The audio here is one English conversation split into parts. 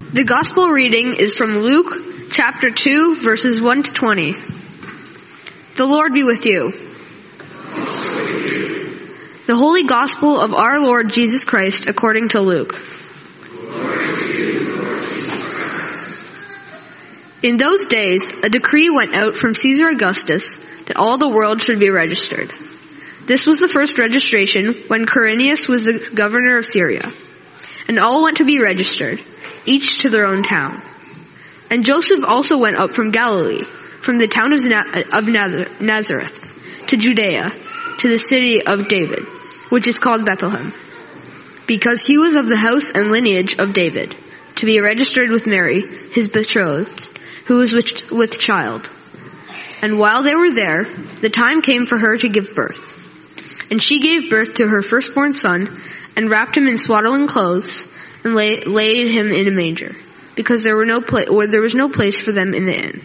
The gospel reading is from Luke chapter 2, verses 1 to 20. The Lord be with you. The Holy Gospel of our Lord Jesus Christ according to Luke. In those days, a decree went out from Caesar Augustus that all the world should be registered. This was the first registration when Quirinius was the governor of Syria. And all went to be registered, each to their own town. And Joseph also went up from Galilee, from the town of Nazareth, to Judea, to the city of David, which is called Bethlehem, because he was of the house and lineage of David, to be registered with Mary, his betrothed, who was with child. And while they were there, the time came for her to give birth. And she gave birth to her firstborn son, and wrapped him in swaddling clothes, and laid him in a manger, because there was no place for them in the inn.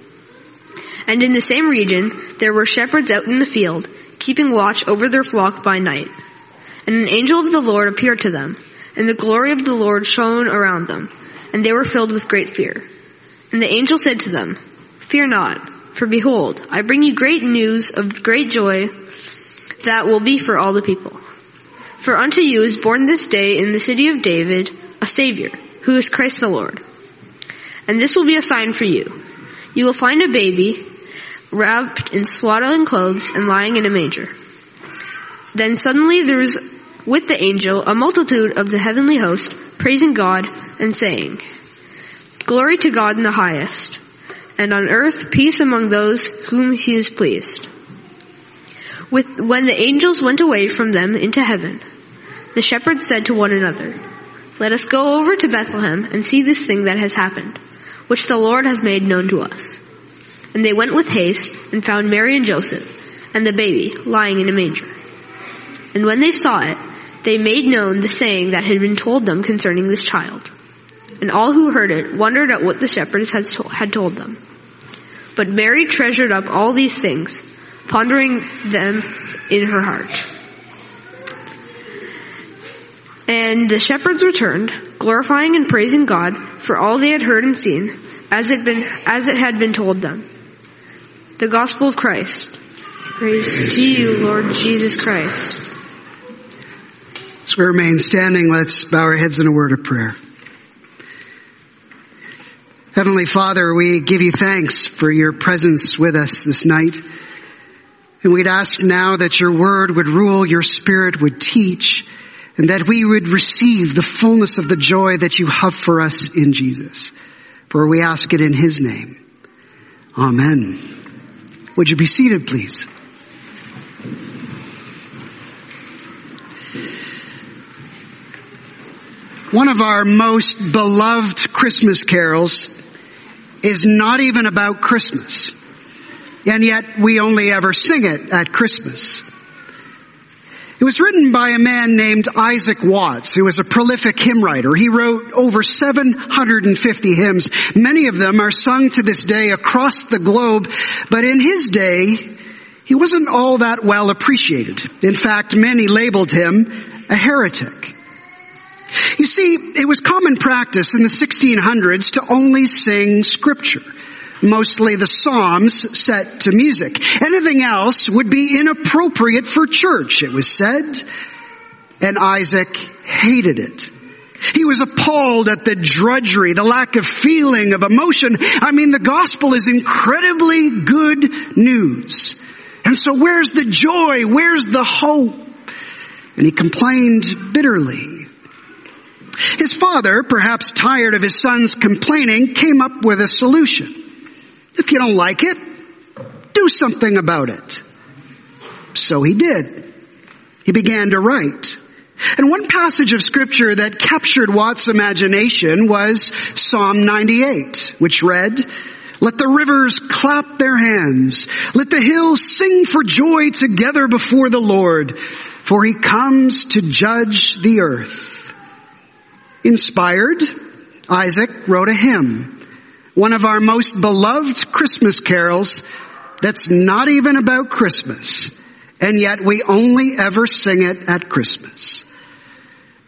And in the same region there were shepherds out in the field, keeping watch over their flock by night. And an angel of the Lord appeared to them, and the glory of the Lord shone around them, and they were filled with great fear. And the angel said to them, "Fear not, for behold, I bring you great news of great joy that will be for all the people. For unto you is born this day in the city of David a Savior, who is Christ the Lord. And this will be a sign for you. You will find a baby wrapped in swaddling clothes and lying in a manger." Then suddenly there was with the angel a multitude of the heavenly host, praising God and saying, "Glory to God in the highest, and on earth peace among those whom he is pleased." When the angels went away from them into heaven, the shepherds said to one another, "Let us go over to Bethlehem and see this thing that has happened, which the Lord has made known to us." And they went with haste and found Mary and Joseph and the baby lying in a manger. And when they saw it, they made known the saying that had been told them concerning this child. And all who heard it wondered at what the shepherds had told them. But Mary treasured up all these things, pondering them in her heart. And the shepherds returned, glorifying and praising God for all they had heard and seen, as it had been told them. The Gospel of Christ. Praise to you, Lord Jesus Christ. As we remain standing, let's bow our heads in a word of prayer. Heavenly Father, we give you thanks for your presence with us this night. And we'd ask now that your word would rule, your spirit would teach, and that we would receive the fullness of the joy that you have for us in Jesus. For we ask it in his name. Amen. Would you be seated, please? One of our most beloved Christmas carols is not even about Christmas. And yet we only ever sing it at Christmas. It was written by a man named Isaac Watts, who was a prolific hymn writer. He wrote over 750 hymns. Many of them are sung to this day across the globe, but in his day, he wasn't all that well appreciated. In fact, many labeled him a heretic. You see, it was common practice in the 1600s to only sing scripture. Mostly the Psalms set to music. Anything else would be inappropriate for church, it was said. And Isaac hated it. He was appalled at the drudgery, the lack of feeling, of emotion. I mean, the gospel is incredibly good news. And so where's the joy? Where's the hope? And he complained bitterly. His father, perhaps tired of his son's complaining, came up with a solution. If you don't like it, do something about it. So he did. He began to write. And one passage of scripture that captured Watts' imagination was Psalm 98, which read, "Let the rivers clap their hands. Let the hills sing for joy together before the Lord, for he comes to judge the earth." Inspired, Isaac wrote a hymn, one of our most beloved Christmas carols that's not even about Christmas, and yet we only ever sing it at Christmas.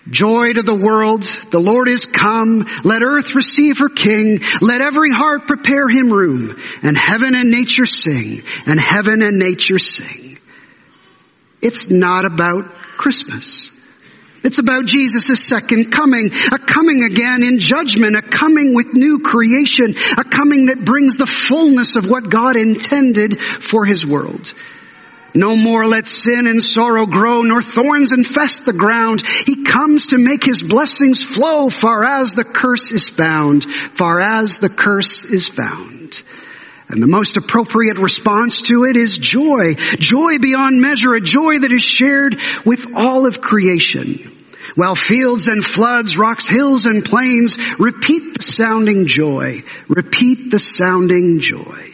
Joy to the world, the Lord is come. Let earth receive her King. Let every heart prepare him room. And heaven and nature sing. And heaven and nature sing. It's not about Christmas. It's about Jesus' second coming. A coming again in judgment. A coming with new creation. A coming that brings the fullness of what God intended for his world. No more let sin and sorrow grow, nor thorns infest the ground. He comes to make his blessings flow far as the curse is found. Far as the curse is found. And the most appropriate response to it is joy. Joy beyond measure, a joy that is shared with all of creation. While fields and floods, rocks, hills and plains repeat the sounding joy. Repeat the sounding joy.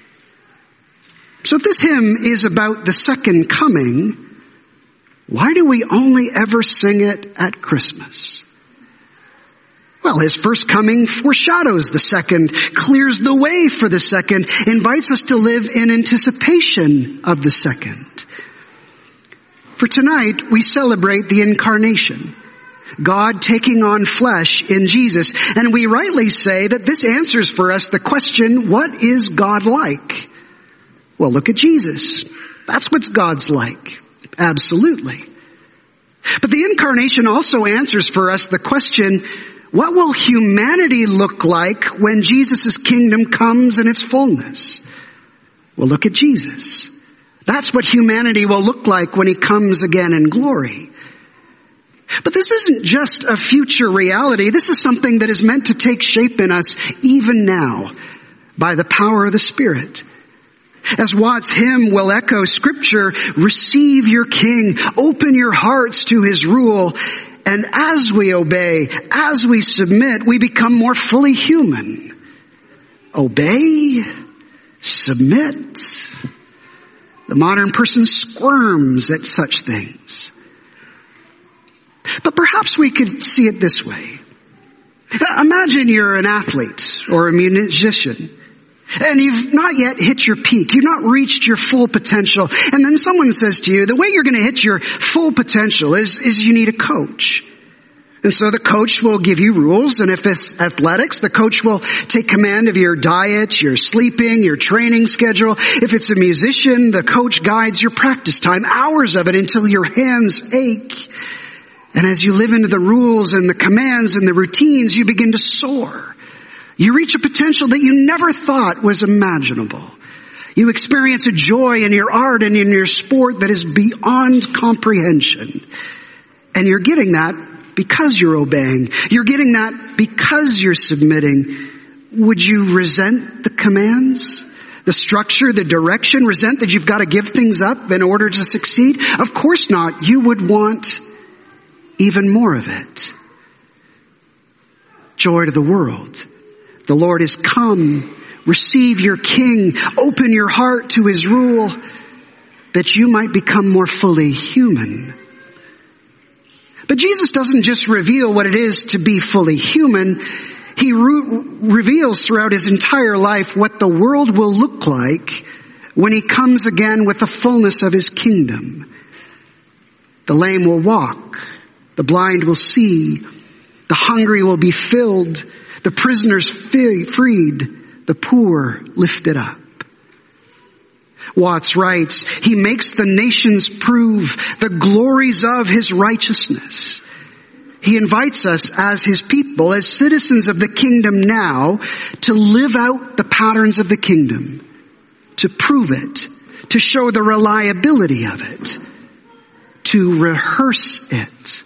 So if this hymn is about the second coming, why do we only ever sing it at Christmas? Well, his first coming foreshadows the second, clears the way for the second, invites us to live in anticipation of the second. For tonight, we celebrate the incarnation, God taking on flesh in Jesus, and we rightly say that this answers for us the question, what is God like? Well, look at Jesus. That's what God's like. Absolutely. But the incarnation also answers for us the question, what will humanity look like when Jesus' kingdom comes in its fullness? Well, look at Jesus. That's what humanity will look like when he comes again in glory. But this isn't just a future reality. This is something that is meant to take shape in us even now by the power of the Spirit. As Watt's hymn will echo scripture, receive your King, open your hearts to his rule, and as we obey, as we submit, we become more fully human. Obey, submit. The modern person squirms at such things. But perhaps we could see it this way. Imagine you're an athlete or a musician. And you've not yet hit your peak. You've not reached your full potential. And then someone says to you, the way you're going to hit your full potential is you need a coach. And so the coach will give you rules. And if it's athletics, the coach will take command of your diet, your sleeping, your training schedule. If it's a musician, the coach guides your practice time, hours of it until your hands ache. And as you live into the rules and the commands and the routines, you begin to soar. You reach a potential that you never thought was imaginable. You experience a joy in your art and in your sport that is beyond comprehension. And you're getting that because you're obeying. You're getting that because you're submitting. Would you resent the commands, the structure, the direction, resent that you've got to give things up in order to succeed? Of course not. You would want even more of it. Joy to the world. The Lord is come. Receive your King. Open your heart to his rule that you might become more fully human. But Jesus doesn't just reveal what it is to be fully human. He reveals throughout his entire life what the world will look like when he comes again with the fullness of his kingdom. The lame will walk. The blind will see. The hungry will be filled. The prisoners freed, the poor lifted up. Watts writes, he makes the nations prove the glories of his righteousness. He invites us as his people, as citizens of the kingdom now, to live out the patterns of the kingdom, to prove it, to show the reliability of it, to rehearse it.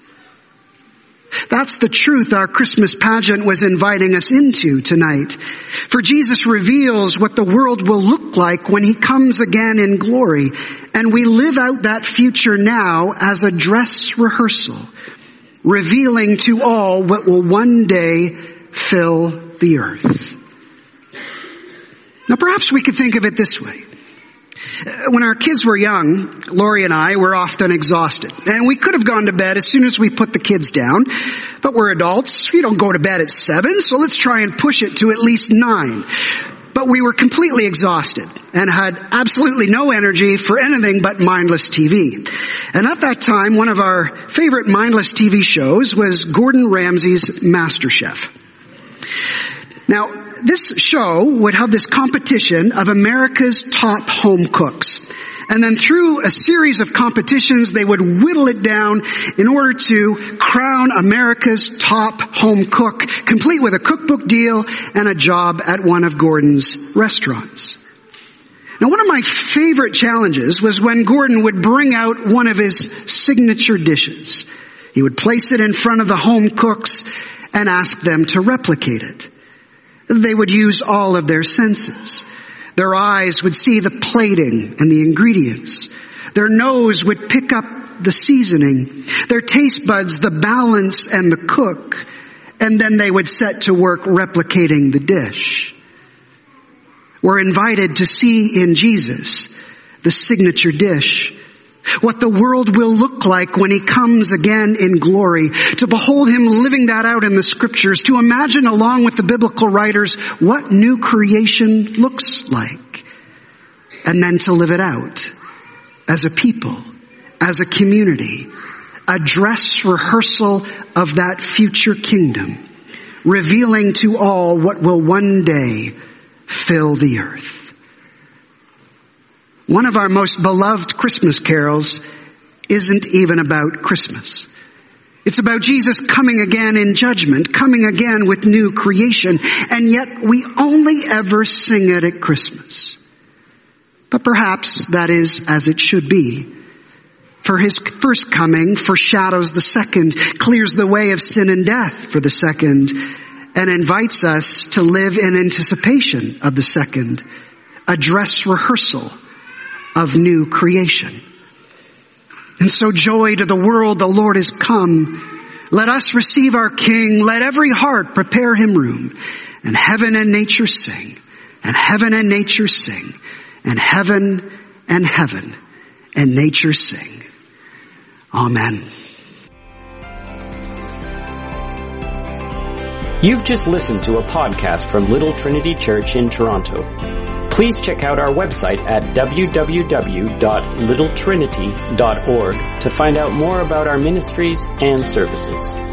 That's the truth our Christmas pageant was inviting us into tonight. For Jesus reveals what the world will look like when he comes again in glory. And we live out that future now as a dress rehearsal, revealing to all what will one day fill the earth. Now perhaps we could think of it this way. When our kids were young, Lori and I were often exhausted. And we could have gone to bed as soon as we put the kids down. But we're adults. We don't go to bed at 7, so let's try and push it to at least 9. But we were completely exhausted and had absolutely no energy for anything but mindless TV. And at that time, one of our favorite mindless TV shows was Gordon Ramsay's MasterChef. Now, this show would have this competition of America's top home cooks. And then through a series of competitions, they would whittle it down in order to crown America's top home cook, complete with a cookbook deal and a job at one of Gordon's restaurants. Now, one of my favorite challenges was when Gordon would bring out one of his signature dishes. He would place it in front of the home cooks and ask them to replicate it. They would use all of their senses. Their eyes would see the plating and the ingredients. Their nose would pick up the seasoning. Their taste buds, the balance and the cook. And then they would set to work replicating the dish. We're invited to see in Jesus the signature dish, what the world will look like when he comes again in glory, to behold him living that out in the scriptures, to imagine along with the biblical writers what new creation looks like, and then to live it out as a people, as a community, a dress rehearsal of that future kingdom, revealing to all what will one day fill the earth. One of our most beloved Christmas carols isn't even about Christmas. It's about Jesus coming again in judgment, coming again with new creation, and yet we only ever sing it at Christmas. But perhaps that is as it should be. For his first coming foreshadows the second, clears the way of sin and death for the second, and invites us to live in anticipation of the second, a dress rehearsal of new creation. And so joy to the world, the Lord is come. Let us receive our King. Let every heart prepare him room. And heaven and nature sing. And heaven and nature sing. And heaven and heaven and nature sing. Amen. You've just listened to a podcast from Little Trinity Church in Toronto. Please check out our website at www.littletrinity.org to find out more about our ministries and services.